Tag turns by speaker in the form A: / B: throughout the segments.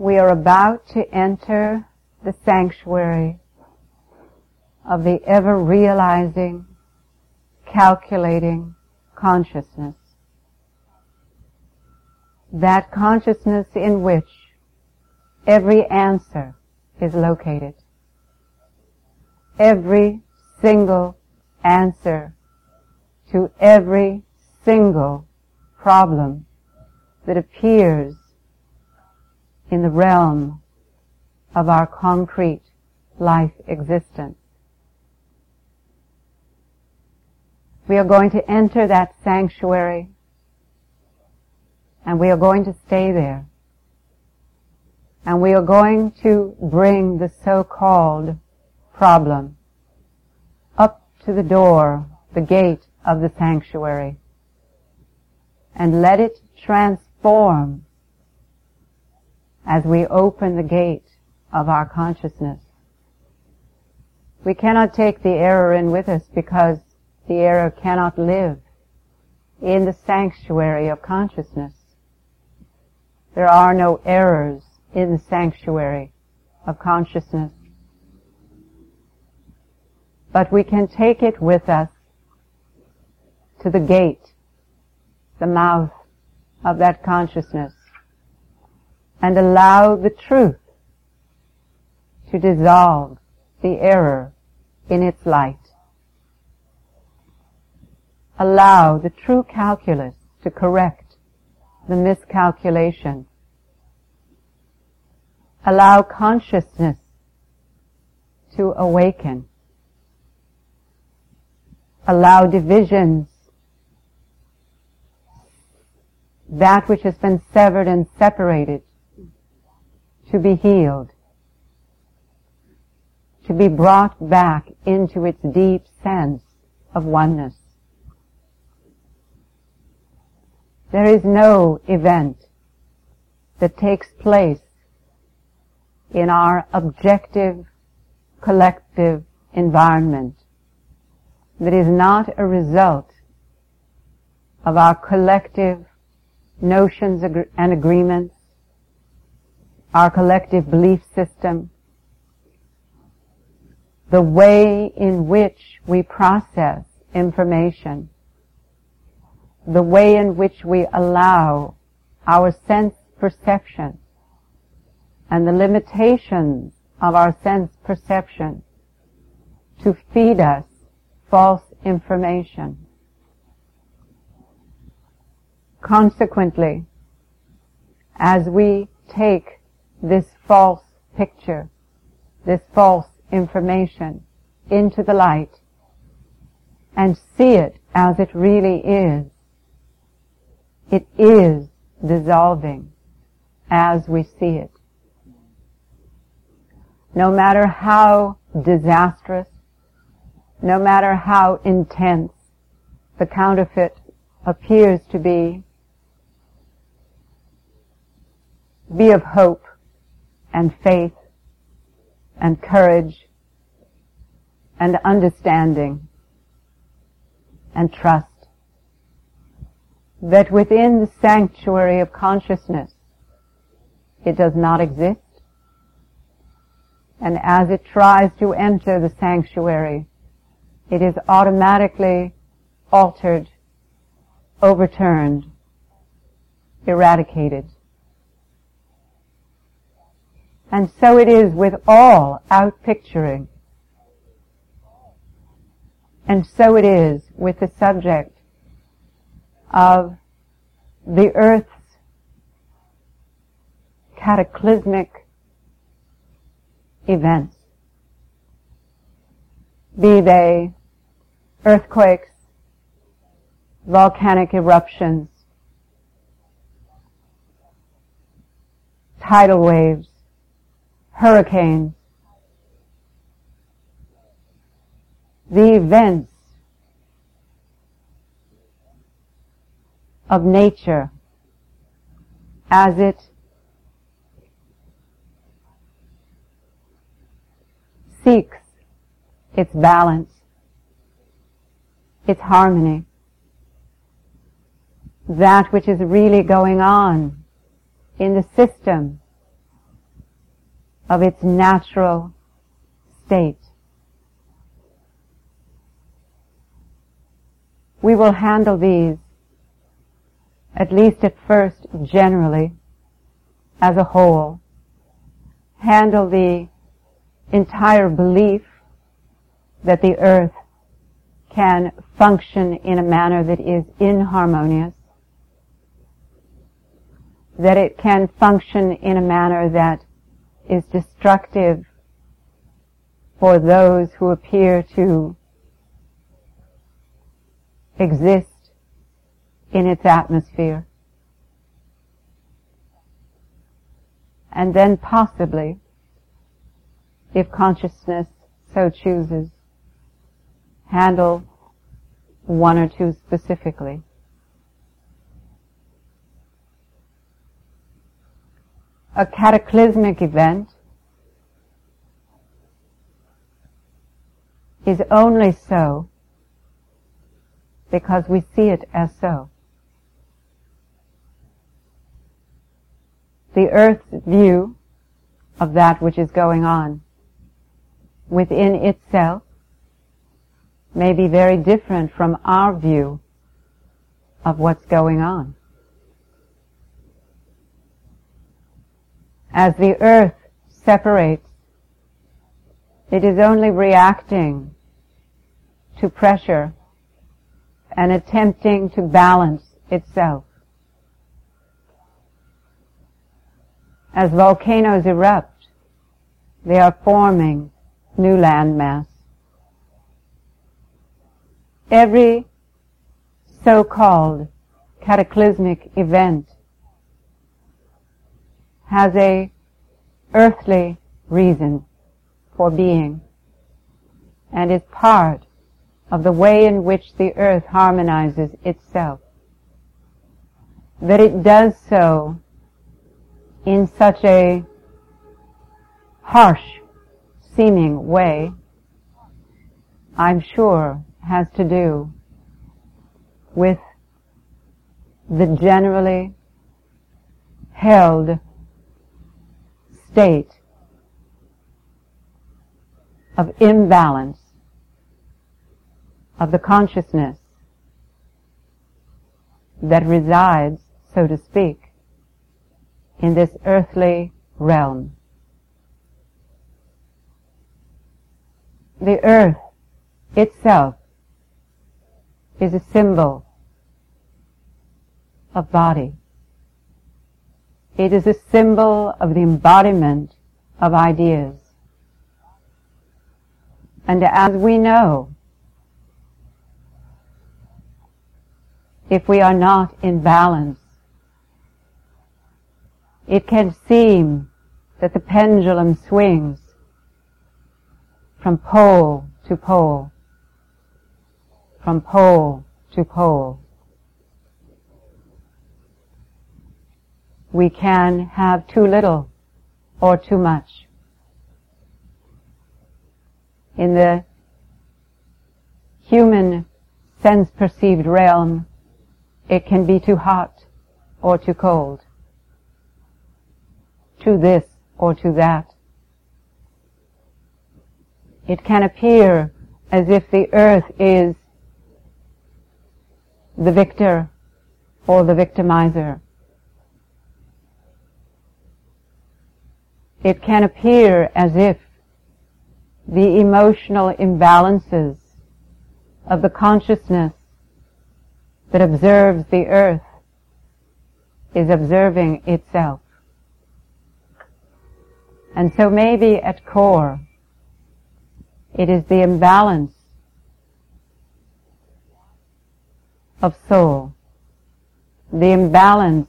A: we are about to enter the sanctuary of the ever-realizing, calculating consciousness. That consciousness in which every answer is located. Every single answer to every single problem that appears in the realm of our concrete life existence. We are going to enter that sanctuary, and we are going to stay there. And we are going to bring the so-called problem up to the door, the gate of the sanctuary, and let it transform as we open the gate of our consciousness. We cannot take the error in with us because the error cannot live in the sanctuary of consciousness. There are no errors in the sanctuary of consciousness. But we can take it with us to the gate, the mouth of that consciousness, and allow the truth to dissolve the error in its light. Allow the true calculus to correct the miscalculation. Allow consciousness to awaken. Allow divisions, that which has been severed and separated, to be healed, to be brought back into its deep sense of oneness. There is no event that takes place in our objective, collective environment that is not a result of our collective notions and agreements, our collective belief system, the way in which we process information, the way in which we allow our sense perception and the limitations of our sense perception to feed us false information. Consequently, as we take this false picture, this false information into the light and see it as it really is, it is dissolving as we see it. No matter how disastrous, no matter how intense the counterfeit appears to be of hope and faith and courage and understanding and trust that within the sanctuary of consciousness it does not exist. And as it tries to enter the sanctuary, it is automatically altered, overturned, eradicated. And so it is with all outpicturing. And so it is with the subject of the earth's cataclysmic events, be they earthquakes, volcanic eruptions, tidal waves, hurricanes, the events of nature as it seeks its balance, its harmony, that which is really going on in the system of its natural state. We will handle these, at least at first, generally, as a whole. Handle the entire belief that the earth can function in a manner that is inharmonious, that it can function in a manner that is destructive for those who appear to exist in its atmosphere. And then possibly, if consciousness so chooses, handle one or two specifically. A cataclysmic event is only so because we see it as so. The earth's view of that which is going on within itself may be very different from our view of what's going on. As the earth separates, it is only reacting to pressure and attempting to balance itself. As volcanoes erupt, they are forming new landmass. Every so-called cataclysmic event has a earthly reason for being and is part of the way in which the earth harmonizes itself. That it does so in such a harsh seeming way, I'm sure has to do with the generally held state of imbalance of the consciousness that resides, so to speak, in this earthly realm. The earth itself is a symbol of body. It is a symbol of the embodiment of ideas. And as we know, if we are not in balance, it can seem that the pendulum swings from pole to pole, from pole to pole. We can have too little or too much. In the human sense-perceived realm, it can be too hot or too cold, to this or to that. It can appear as if the earth is the victor or the victimizer. It can appear as if the emotional imbalances of the consciousness that observes the earth is observing itself. And so maybe at core, it is the imbalance of soul, the imbalance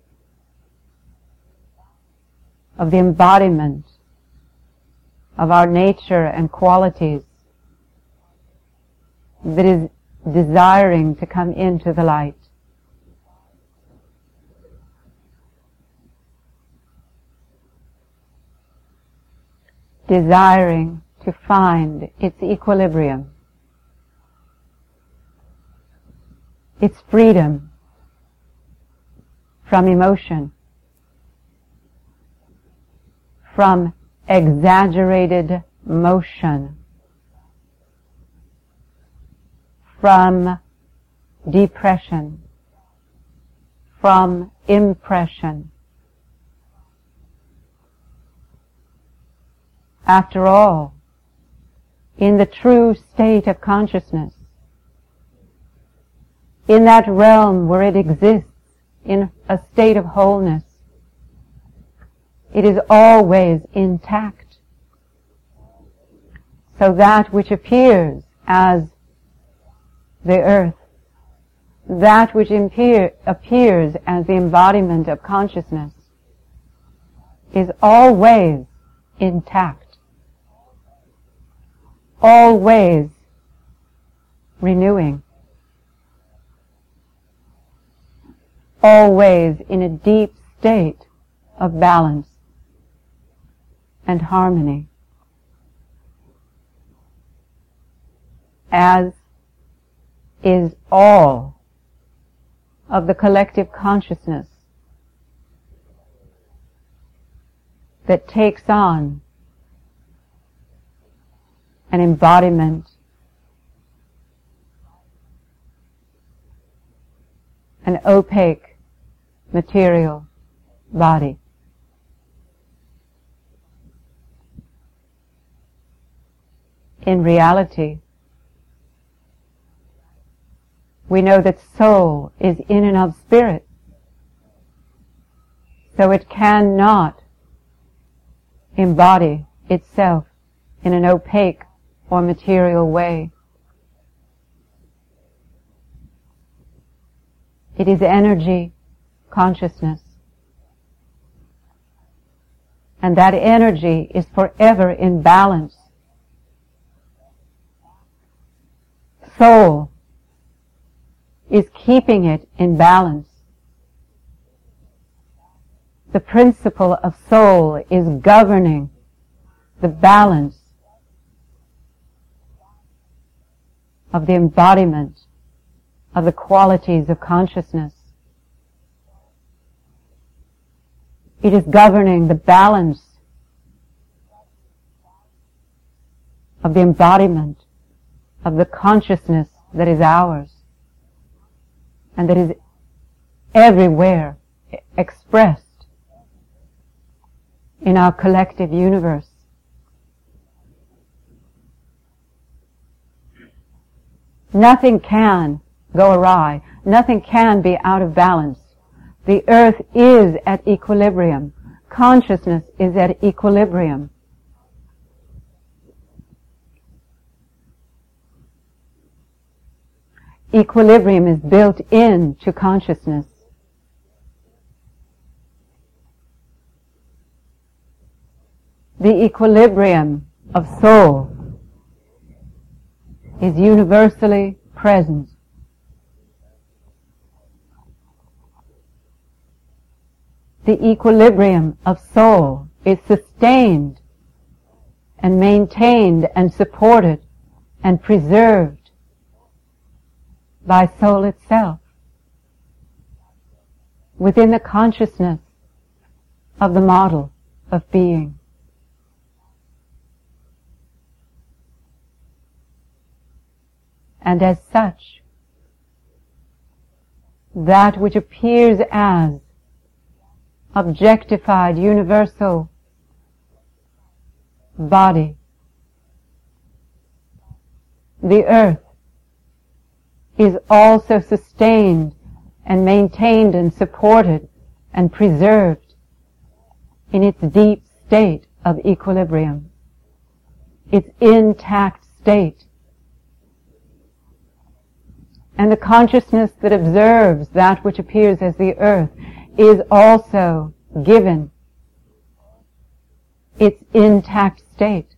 A: of the embodiment of our nature and qualities that is desiring to come into the light. Desiring to find its equilibrium, its freedom from emotion, from exaggerated motion, from depression, from impression. After all, in the true state of consciousness, in that realm where it exists in a state of wholeness, it is always intact. So that which appears as the earth, that which appears as the embodiment of consciousness, is always intact, always renewing, always in a deep state of balance and harmony, as is all of the collective consciousness that takes on an embodiment, an opaque material body. In reality, we know that soul is in and of spirit, so it cannot embody itself in an opaque or material way. It is energy consciousness, and that energy is forever in balance. Soul is keeping it in balance. The principle of soul is governing the balance of the embodiment of the qualities of consciousness. It is governing the balance of the embodiment of the consciousness that is ours and that is everywhere expressed in our collective universe. Nothing can go awry. Nothing can be out of balance. The earth is at equilibrium. Consciousness is at equilibrium. Equilibrium is built into consciousness. The equilibrium of soul is universally present. The equilibrium of soul is sustained and maintained and supported and preserved by soul itself within the consciousness of the model of being. And as such, that which appears as objectified universal body, the earth, is also sustained and maintained and supported and preserved in its deep state of equilibrium, its intact state. And the consciousness that observes that which appears as the earth is also given its intact state.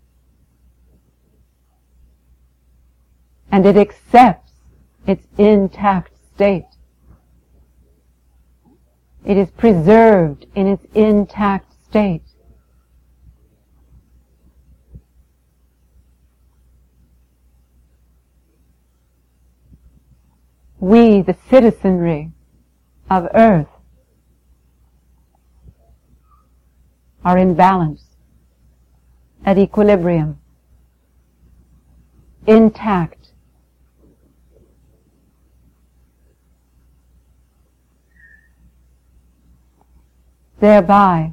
A: And it accepts its intact state. It is preserved in its intact state. We, the citizenry of earth, are in balance. at equilibrium, intact, thereby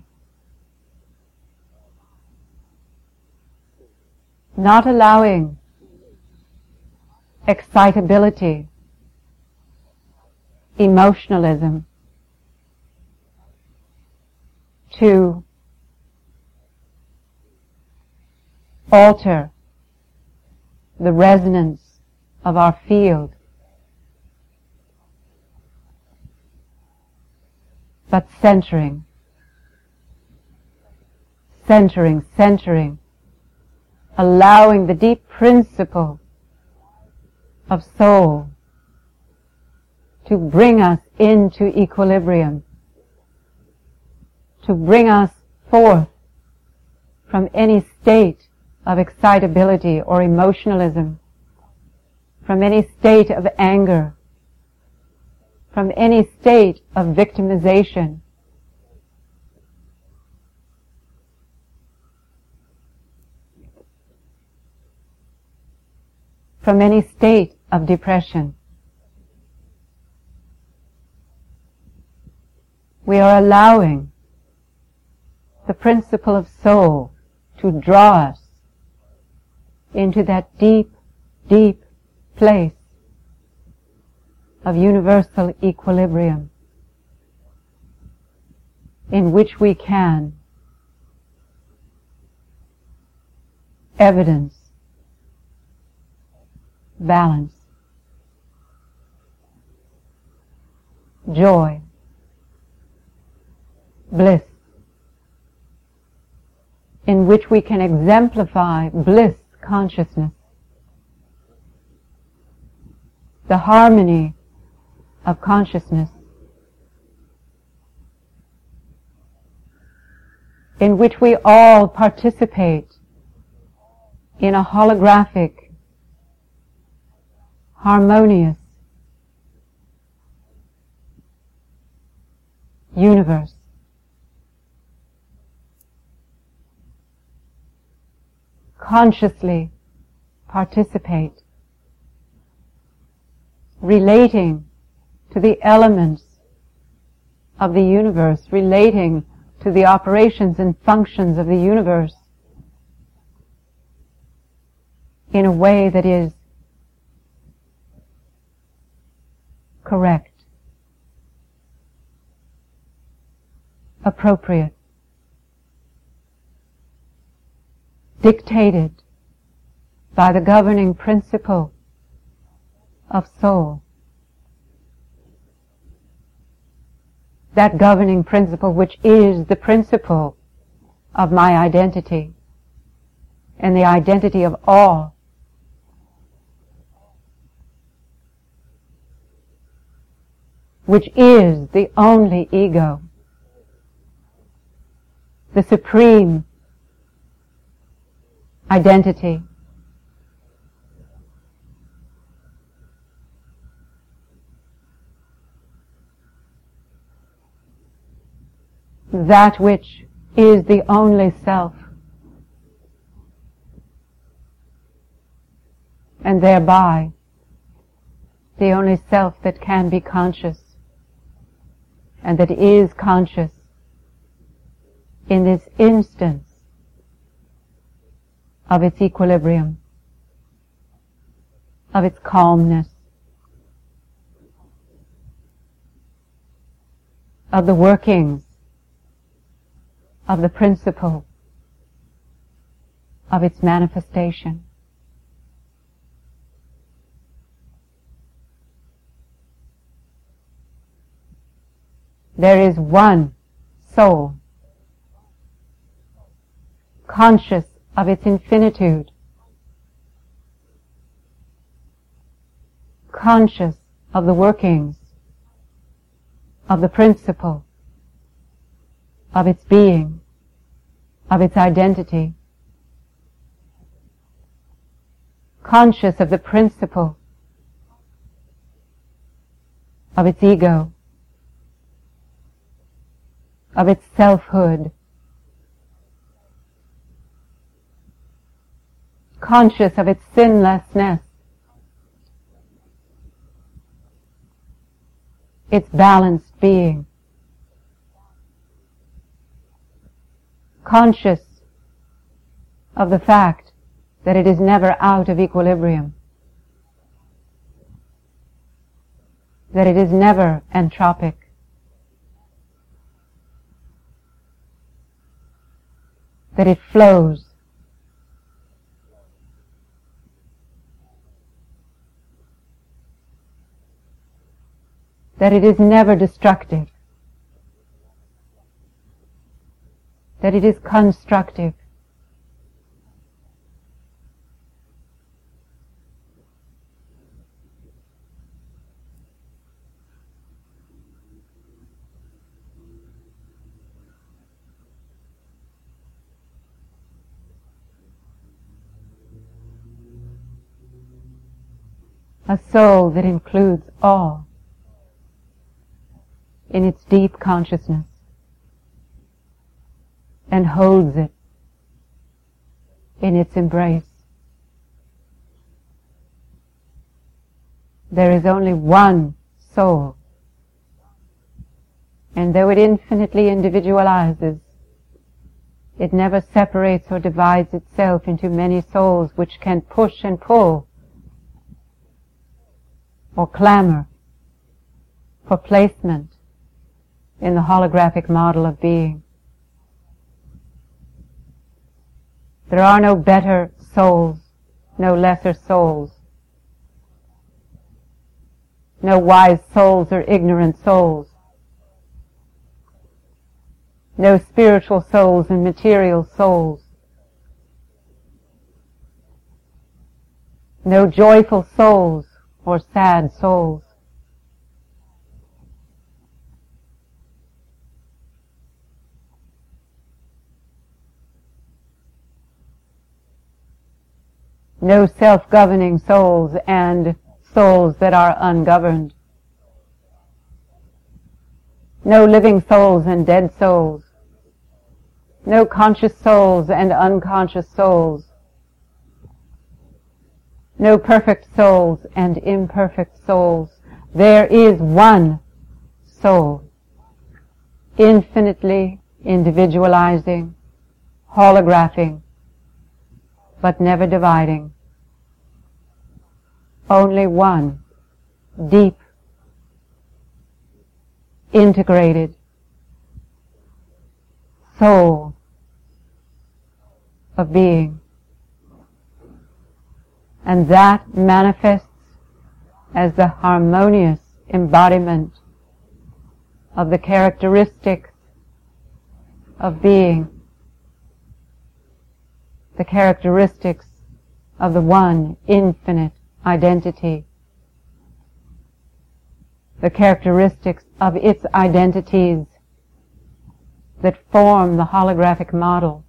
A: not allowing excitability, emotionalism to alter the resonance of our field, but centering, allowing the deep principle of soul to bring us into equilibrium, to bring us forth from any state of excitability or emotionalism, from any state of anger, from any state of victimization. From any state of depression. We are allowing the principle of soul to draw us into that deep, deep place of universal equilibrium in which we can evidence balance, joy, bliss, in which we can exemplify bliss consciousness, the harmony of consciousness, in which we all participate in a holographic, harmonious universe. Consciously participate, relating to the elements of the universe, relating to the operations and functions of the universe in a way that is correct, appropriate, dictated by the governing principle of soul. That governing principle which is the principle of my identity and the identity of all. Which is the only ego, the supreme identity. That which is the only self, and thereby the only self that can be conscious and that is conscious in this instance of its equilibrium, of its calmness, of the workings of the principle of its manifestation. There is one soul, conscious of its infinitude, conscious of the workings of the principle of its being, of its identity, conscious of the principle of its ego, of its selfhood, conscious of its sinlessness, its balanced being, conscious of the fact that it is never out of equilibrium, that it is never entropic, that it flows, that it is never destructive, that it is constructive. A soul that includes all in its deep consciousness and holds it in its embrace. There is only one soul, and though it infinitely individualizes, it never separates or divides itself into many souls which can push and pull or clamor for placement in the holographic model of being. There are no better souls, no lesser souls, no wise souls or ignorant souls, no spiritual souls and material souls, no joyful souls or sad souls. No self-governing souls and souls that are ungoverned. No living souls and dead souls. No conscious souls and unconscious souls. No perfect souls and imperfect souls. There is one soul, infinitely individualizing, holographing, but never dividing. Only one deep, integrated soul of being. And that manifests as the harmonious embodiment of the characteristics of being, the characteristics of the one infinite identity, the characteristics of its identities that form the holographic model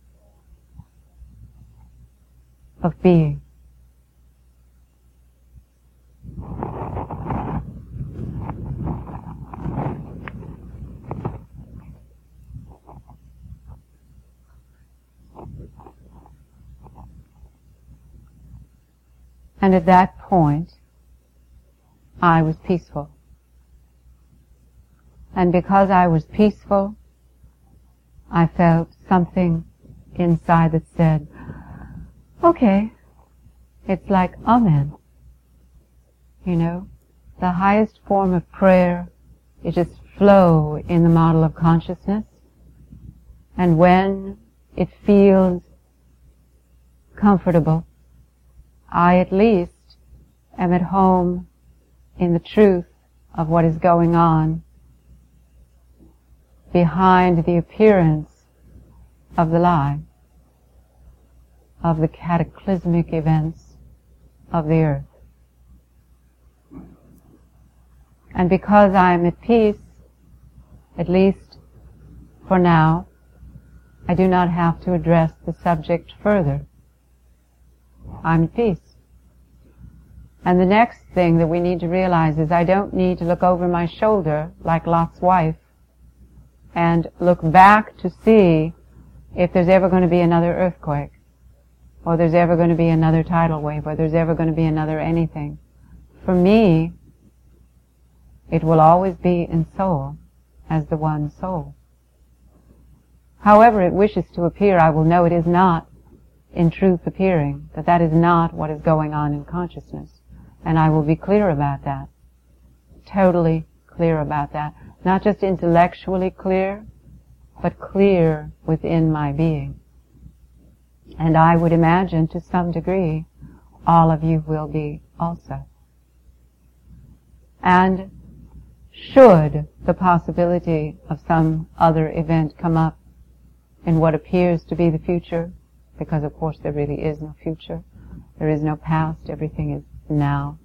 A: of being. And at that point, I was peaceful. And because I was peaceful, I felt something inside that said, okay, it's like Amen. You know, the highest form of prayer is just flow in the model of consciousness. And when it feels comfortable, I at least am at home in the truth of what is going on behind the appearance of the lie, of the cataclysmic events of the earth. And because I am at peace, at least for now, I do not have to address the subject further. I'm at peace. And the next thing that we need to realize is I don't need to look over my shoulder like Lot's wife and look back to see if there's ever going to be another earthquake. or there's ever going to be another tidal wave, or there's ever going to be another anything. For me, it will always be in soul as the one soul. However it wishes to appear, I will know it is not in truth appearing, that is not what is going on in consciousness. And I will be clear about that. Totally clear about that. Not just intellectually clear, but clear within my being. And I would imagine, to some degree, all of you will be also. And should the possibility of some other event come up in what appears to be the future, because of course there really is no future, there is no past, everything is now,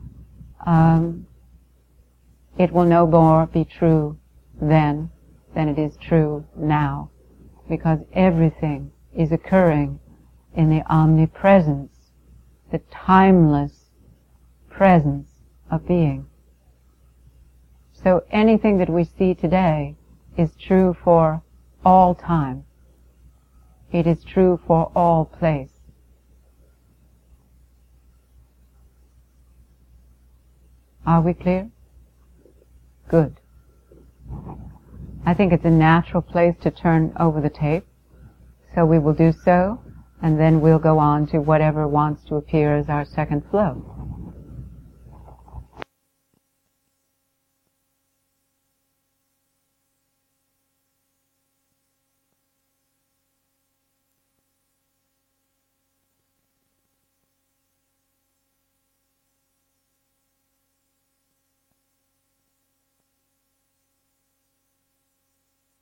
A: it will no more be true then than it is true now, because everything is occurring in the omnipresence, the timeless presence of being. So anything that we see today is true for all time. It is true for all place. Are we clear? Good. I think it's a natural place to turn over the tape, so we will do so, and then we'll go on to whatever wants to appear as our second flow.